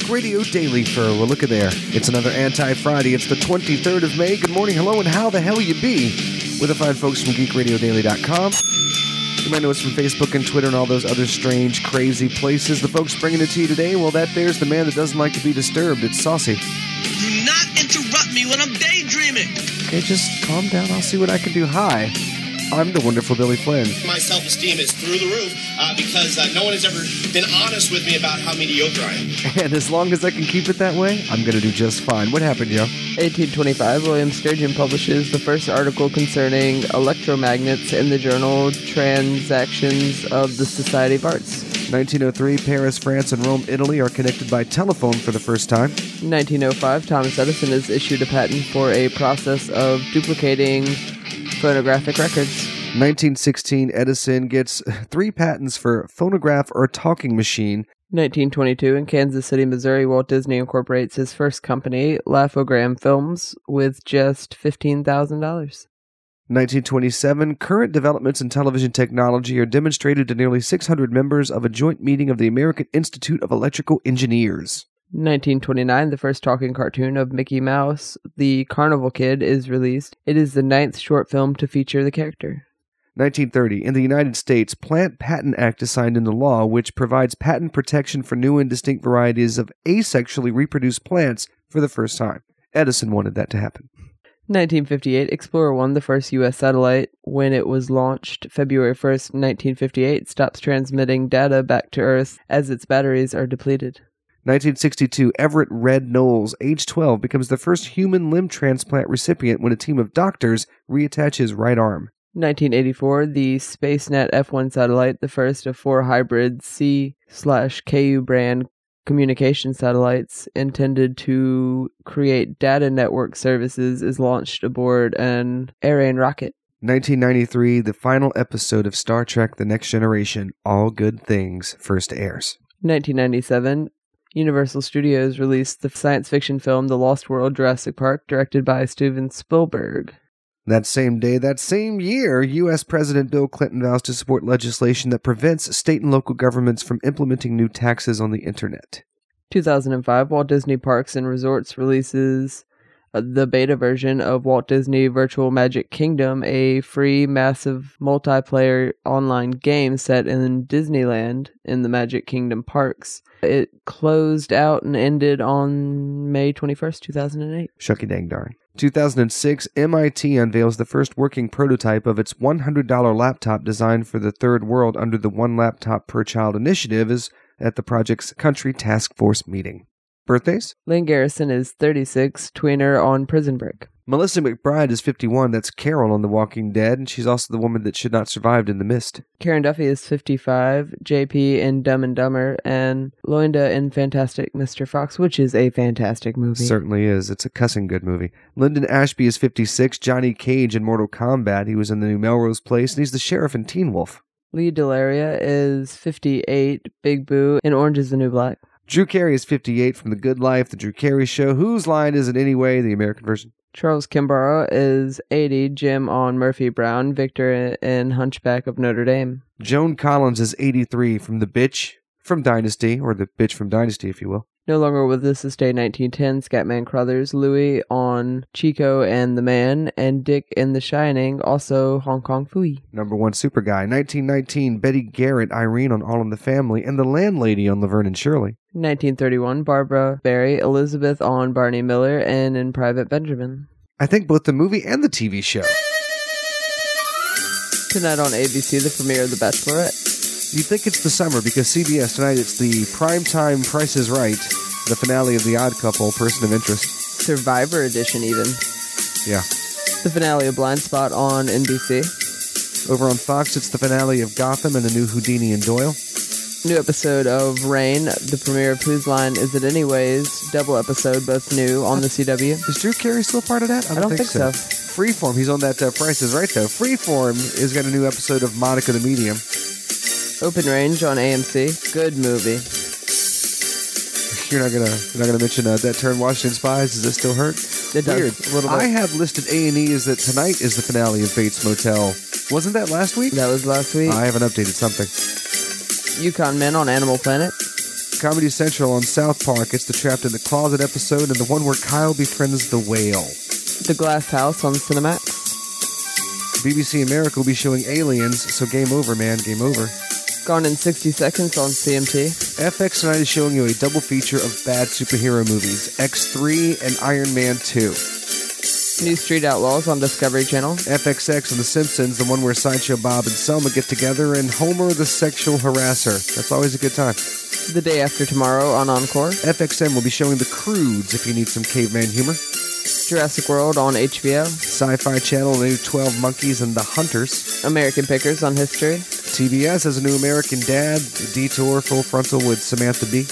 Radio Daily for a look at there. It's another Anti-Friday. It's the 23rd of May. Good morning, hello, and how the hell you be? With the fine folks from GeekRadioDaily.com. You might know us from Facebook and Twitter and all those other strange, crazy places. The folks bringing it to you today, well, there's the man that doesn't like to be disturbed. It's Saucy. Do not interrupt me when I'm daydreaming. Okay, just calm down. I'll see what I can do. Hi, I'm the wonderful Billy Flynn. My self-esteem is through the roof because no one has ever been honest with me about how mediocre I am. And as long as I can keep it that way, I'm going to do just fine. What happened, Joe? 1825, William Sturgeon publishes the first article concerning electromagnets in the journal Transactions of the Society of Arts. 1903, Paris, France, and Rome, Italy are connected by telephone for the first time. 1905, Thomas Edison is issued a patent for a process of duplicating phonographic records. 1916, Edison gets 3 patents for phonograph or talking machine. 1922, in Kansas City, Missouri, Walt Disney incorporates his first company, Laugh-O-Gram Films, with just $15,000. 1927, current developments in television technology are demonstrated to nearly 600 members of a joint meeting of the American Institute of Electrical Engineers. 1929, the first talking cartoon of Mickey Mouse, The Carnival Kid, is released. It is the 9th short film to feature the character. 1930, in the United States, Plant Patent Act is signed into law, which provides patent protection for new and distinct varieties of asexually reproduced plants for the first time. Edison wanted that to happen. 1958, Explorer 1, the first U.S. satellite, when it was launched February 1st, 1958, stops transmitting data back to Earth as its batteries are depleted. 1962, Everett Red Knowles, age 12, becomes the first human limb transplant recipient when a team of doctors reattach his right arm. 1984, the SpaceNet F1 satellite, the first of 4 hybrid C/KU brand communication satellites intended to create data network services, is launched aboard an Ariane rocket. 1993, the final episode of Star Trek The Next Generation, All Good Things, first airs. 1997, Universal Studios released the science fiction film The Lost World: Jurassic Park, directed by Steven Spielberg. That same day, that same year, U.S. President Bill Clinton vows to support legislation that prevents state and local governments from implementing new taxes on the internet. 2005, Walt Disney Parks and Resorts releases the beta version of Walt Disney Virtual Magic Kingdom, a free, massive, multiplayer online game set in Disneyland in the Magic Kingdom parks. It closed out and ended on May 21st, 2008. Shucky dang darn. 2006, MIT unveils the first working prototype of its $100 laptop designed for the third world under the One Laptop Per Child initiative is at the project's country task force meeting. Birthdays? Lynn Garrison is 36, tweener on Prison Break. Melissa McBride is 51, that's Carol on The Walking Dead, and she's also the woman that should not survived in The Mist. Karen Duffy is 55, JP in Dumb and Dumber, and Loinda in Fantastic Mr. Fox, which is a fantastic movie. Certainly is. It's a cussing good movie. Lyndon Ashby is 56, Johnny Cage in Mortal Kombat. He was in the new Melrose Place, and he's the sheriff in Teen Wolf. Lee Delaria is 58, Big Boo in Orange is the New Black. Drew Carey is 58 from The Good Life, The Drew Carey Show, Whose Line Is It Anyway, the American version. Charles Kimbrough is 80, Jim on Murphy Brown, Victor in Hunchback of Notre Dame. Joan Collins is 83 from The Bitch from Dynasty, or The Bitch from Dynasty, if you will. No longer with us this day, 1910, Scatman Crothers, Louis on Chico and the Man, and Dick in The Shining, also Hong Kong Phooey. Number 1 super guy. 1919, Betty Garrett, Irene on All in the Family, and the landlady on Laverne and Shirley. 1931, Barbara Barry, Elizabeth on Barney Miller, and in Private Benjamin. I think both the movie and the TV show. Tonight on ABC, the premiere of The Bachelorette. You think it's the summer because CBS tonight, it's the primetime Price is Right, the finale of The Odd Couple, Person of Interest. Survivor edition even. Yeah. The finale of Blind Spot on NBC. Over on Fox, it's the finale of Gotham and the new Houdini and Doyle. New episode of Rain, the premiere of Whose Line Is It Anyways, double episode, both new on the CW. Is Drew Carey still part of that? I don't think so. Freeform, he's on that Price is Right, though. Freeform has got a new episode of Monica the Medium. Open Range on AMC. Good movie. You're not gonna mention that term, Washington Spies. Does that still hurt? It does. Weird. A little bit. I have listed A&E as that tonight is the finale of Bates Motel. Wasn't that last week? That was last week. I haven't updated something. Yukon Men on Animal Planet. Comedy Central on South Park. It's the Trapped in the Closet episode and the one where Kyle befriends the whale. The Glass House on Cinemax. BBC America will be showing Aliens, so game over, man, game over. Gone in 60 Seconds on CMT. FX tonight is showing you a double feature of bad superhero movies, X3 and Iron Man 2. New Street Outlaws on Discovery Channel. FXX and The Simpsons, the one where Sideshow Bob and Selma get together, and Homer the Sexual Harasser. That's always a good time. The Day After Tomorrow on Encore. FXM will be showing The Croods if you need some caveman humor. Jurassic World on HBO. Sci-Fi Channel, the new 12 Monkeys and the Hunters. American Pickers on History. TBS has a new American Dad, Detour, Full Frontal with Samantha Bee.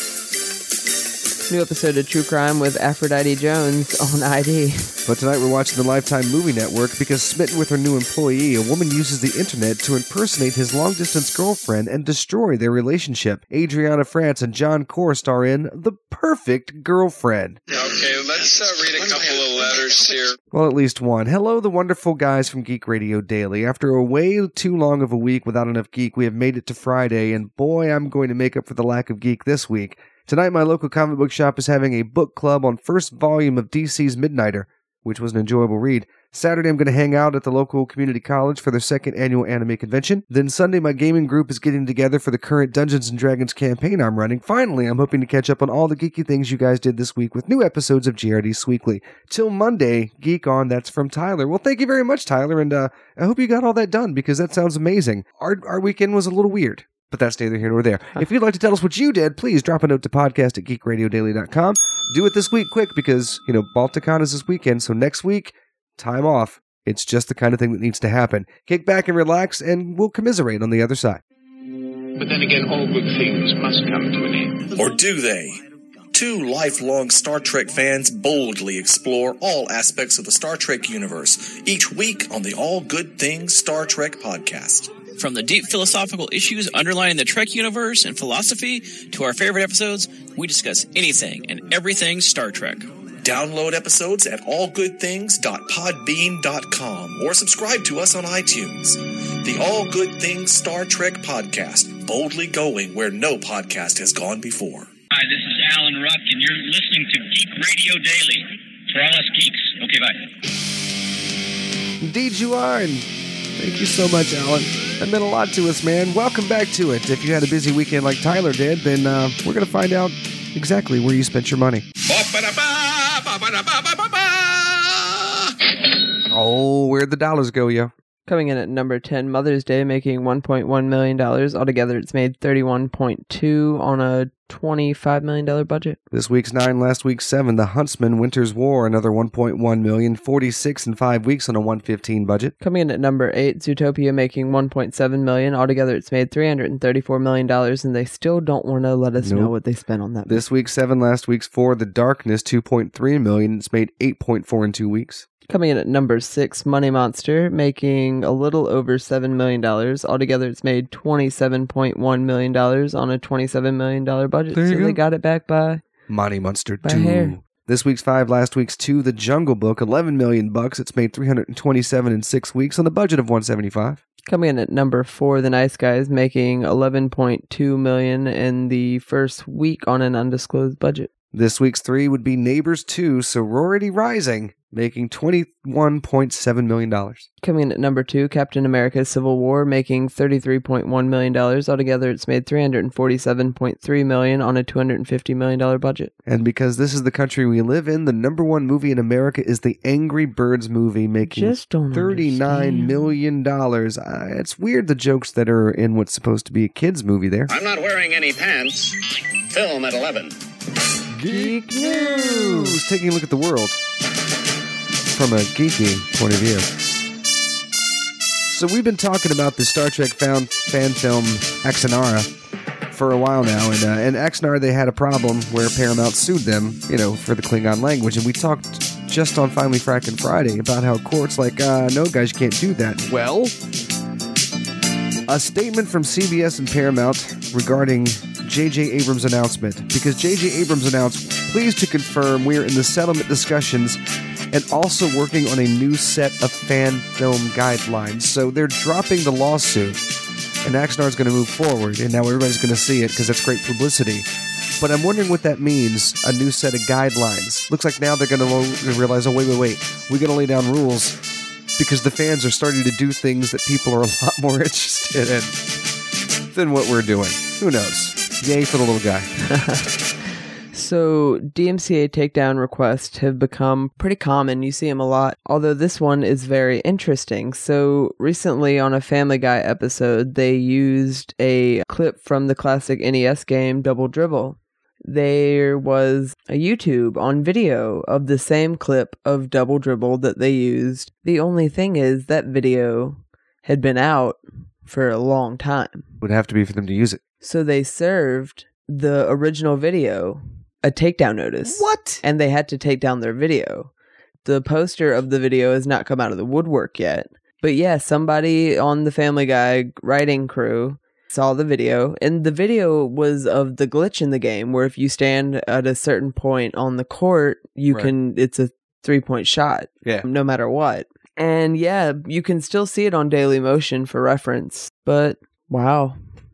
New episode of True Crime with Aphrodite Jones on ID. But tonight we're watching the Lifetime Movie Network because smitten with her new employee, a woman uses the internet to impersonate his long-distance girlfriend and destroy their relationship. Adriana France and John Core star in The Perfect Girlfriend. Okay, let's read a couple of letters here. Well, at least one. Hello, the wonderful guys from Geek Radio Daily. After a way too long of a week without enough geek, we have made it to Friday, and boy, I'm going to make up for the lack of geek this week. Tonight, my local comic book shop is having a book club on first volume of DC's Midnighter, which was an enjoyable read. Saturday, I'm going to hang out at the local community college for their second annual anime convention. Then Sunday, my gaming group is getting together for the current Dungeons & Dragons campaign I'm running. Finally, I'm hoping to catch up on all the geeky things you guys did this week with new episodes of GRD's Weekly. Till Monday, Geek On, that's from Tyler. Well, thank you very much, Tyler, and I hope you got all that done because that sounds amazing. Our weekend was a little weird. But that's neither here nor there. If you'd like to tell us what you did, please drop a note to podcast@geekradiodaily.com. Do it this week quick because, Balticon is this weekend, so next week, time off. It's just the kind of thing that needs to happen. Kick back and relax, and we'll commiserate on the other side. But then again, all good things must come to an end. Or do they? Two lifelong Star Trek fans boldly explore all aspects of the Star Trek universe each week on the All Good Things Star Trek podcast. From the deep philosophical issues underlying the Trek universe and philosophy to our favorite episodes, we discuss anything and everything Star Trek. Download episodes at allgoodthings.podbean.com or subscribe to us on iTunes. The All Good Things Star Trek podcast, boldly going where no podcast has gone before. Hi, this is Alan Ruck, and you're listening to Geek Radio Daily. For all us geeks. Okay, bye. Indeed you are, and thank you so much, Alan. That meant a lot to us, man. Welcome back to it. If you had a busy weekend like Tyler did, then we're going to find out exactly where you spent your money. Oh, where'd the dollars go, yo? Coming in at number 10, Mother's Day, making $1.1 million. Altogether, it's made $31.2 on a $25 million budget. This week's 9, last week's 7. The Huntsman, Winter's War, another $1.1 million. 46 in 5 weeks on a $115 budget. Coming in at number 8, Zootopia, making $1.7 million. Altogether, it's made $334 million, and they still don't want to let us know what they spent on that. This week's 7, last week's 4. The Darkness, $2.3 million. It's made $8.4 in 2 weeks. Coming in at number 6, Money Monster, making a little over $7 million. Altogether, it's made $27.1 million on a $27 million budget. So they got it back by Money Monster 2. Hair. This week's 5, last week's 2. The Jungle Book, $11 million. It's made $327 in 6 weeks on a budget of $175. Coming in at number 4, The Nice Guys, making $11.2 million in the first week on an undisclosed budget. This week's 3 would be Neighbors 2, Sorority Rising, making $21.7 million. Coming in at number 2, Captain America Civil War, making $33.1 million. Altogether, it's made $347.3 million on a $250 million budget. And because this is the country we live in, the number 1 movie in America is the Angry Birds movie, making $39 million. It's weird the jokes that are in what's supposed to be a kid's movie there. I'm not wearing any pants. Film at 11. Geek News! Taking a look at the world from a geeky point of view. So we've been talking about the Star Trek fan film Axanara for a while now, and Axanar, they had a problem where Paramount sued them, for the Klingon language, and we talked just on Finally Frackin' Friday about how courts like, no guys, you can't do that. Well, a statement from CBS and Paramount regarding J.J. Abrams' announcement, because J.J. Abrams announced, pleased to confirm we are in the settlement discussions and also working on a new set of fan film guidelines. So they're dropping the lawsuit, and Axanar is going to move forward, and now everybody's going to see it because that's great publicity. But I'm wondering what that means, a new set of guidelines. Looks like now they're going to realize, oh, wait. We got to lay down rules because the fans are starting to do things that people are a lot more interested in than what we're doing. Who knows? Yay for the little guy. So, DMCA takedown requests have become pretty common. You see them a lot, although this one is very interesting. So, recently on a Family Guy episode, they used a clip from the classic NES game Double Dribble. There was a YouTube on video of the same clip of Double Dribble that they used. The only thing is that video had been out for a long time. Would have to be for them to use it. So, they served the original video a takedown notice. What? And they had to take down their video. The poster of the video has not come out of the woodwork yet. But yeah, somebody on the Family Guy writing crew saw the video, and the video was of the glitch in the game where if you stand at a certain point on the court, it's a 3-point shot. Yeah. No matter what. And yeah, you can still see it on Daily Motion for reference. But wow.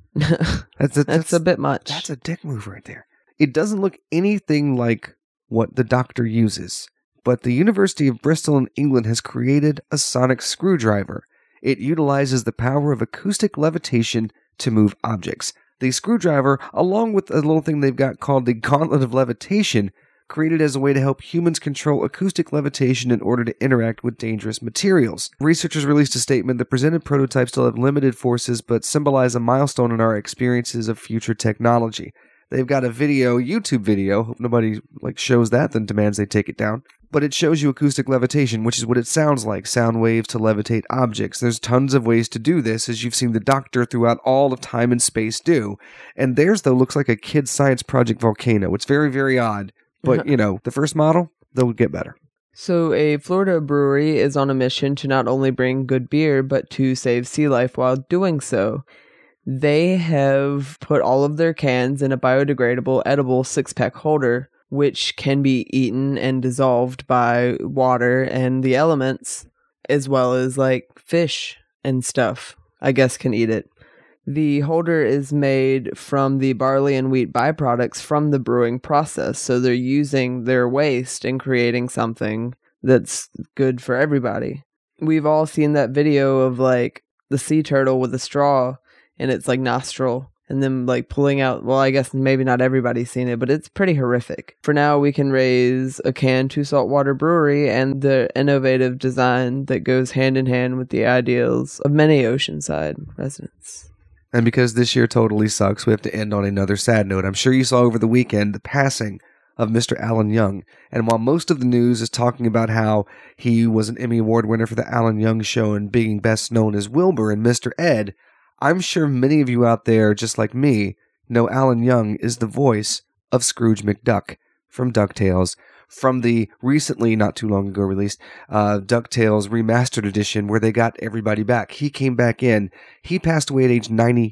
That's a bit much. That's a dick move right there. It doesn't look anything like what the Doctor uses, but the University of Bristol in England has created a sonic screwdriver. It utilizes the power of acoustic levitation to move objects. The screwdriver, along with a little thing they've got called the Gauntlet of Levitation, created as a way to help humans control acoustic levitation in order to interact with dangerous materials. Researchers released a statement that presented prototypes still have limited forces, but symbolize a milestone in our experiences of future technology. They've got a video, YouTube video. Hope nobody shows that, then demands they take it down. But it shows you acoustic levitation, which is what it sounds like, sound waves to levitate objects. There's tons of ways to do this, as you've seen the Doctor throughout all of time and space do. And theirs, though, looks like a kid's science project volcano. It's very, very odd. But, the first model, they'll get better. So a Florida brewery is on a mission to not only bring good beer, but to save sea life while doing so. They have put all of their cans in a biodegradable, edible 6-pack holder, which can be eaten and dissolved by water and the elements, as well as fish and stuff, I guess, can eat it. The holder is made from the barley and wheat byproducts from the brewing process, so they're using their waste and creating something that's good for everybody. We've all seen that video of the sea turtle with a straw in its nostril and then pulling out, well, I guess maybe not everybody's seen it, but it's pretty horrific. For now, we can raise a can to saltwater brewery and the innovative design that goes hand in hand with the ideals of many Oceanside residents. And because this year totally sucks, we have to end on another sad note. I'm sure you saw over the weekend the passing of Mr. Alan Young. And while most of the news is talking about how he was an Emmy Award winner for the Alan Young Show and being best known as Wilbur and Mr. Ed, I'm sure many of you out there, just like me, know Alan Young is the voice of Scrooge McDuck from DuckTales, from the recently, not too long ago released, DuckTales Remastered Edition, where they got everybody back. He came back in. He passed away at age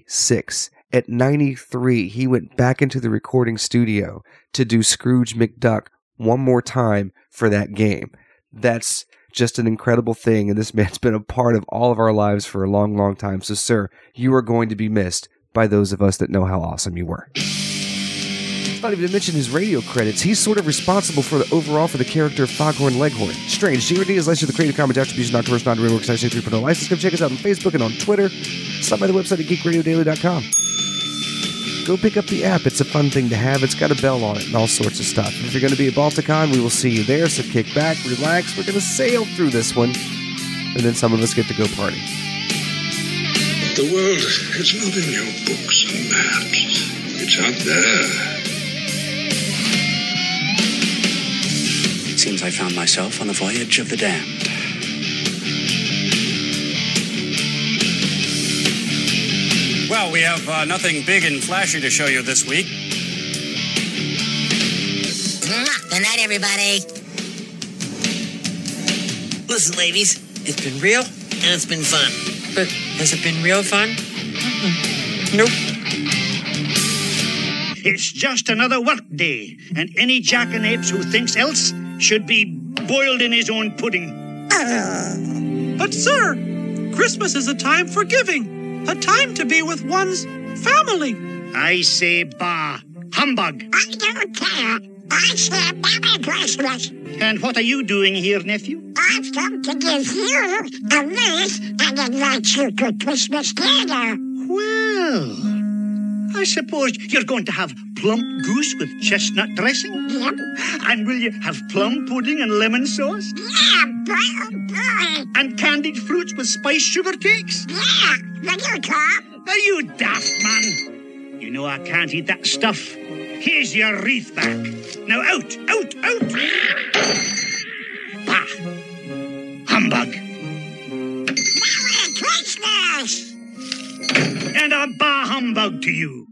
96. At 93, he went back into the recording studio to do Scrooge McDuck one more time for that game. That's just an incredible thing, and this man's been a part of all of our lives for a long, long time. So, sir, you are going to be missed by those of us that know how awesome you were. Not even to mention his radio credits. He's sort of responsible for the character of Foghorn Leghorn. Strange. GRD is licensed to the Creative Commons Attribution, non-commercial, non-derivative, works, 3.0 license. Come check us out on Facebook and on Twitter. Stop by the website at geekradiodaily.com. Go pick up the app. It's a fun thing to have. It's got a bell on it and all sorts of stuff. If you're going to be at Balticon, we will see you there. So kick back, relax. We're going to sail through this one. And then some of us get to go party. The world is not in your books and maps. It's out there. It seems I found myself on the voyage of the damned. Well, we have nothing big and flashy to show you this week. Good night, everybody. Listen, ladies, it's been real and it's been fun. But has it been real fun? Nope. It's just another work day, and any jackanapes who thinks else should be boiled in his own pudding. But, sir, Christmas is a time for giving. A time to be with one's family. I say bah. Ha humbug. I don't care. I said Merry Christmas. And what are you doing here, nephew? I've come to give you a wreath and invite you to Christmas dinner. Well, I suppose you're going to have plump goose with chestnut dressing? Yep. And will you have plum pudding and lemon sauce? Yeah, boy. And candied fruits with spiced sugar cakes? Yeah, will you come? Are you daft, man? You know I can't eat that stuff. Here's your wreath back. Now out, out, out. Bah. Humbug. Merry Christmas! And a bah humbug to you.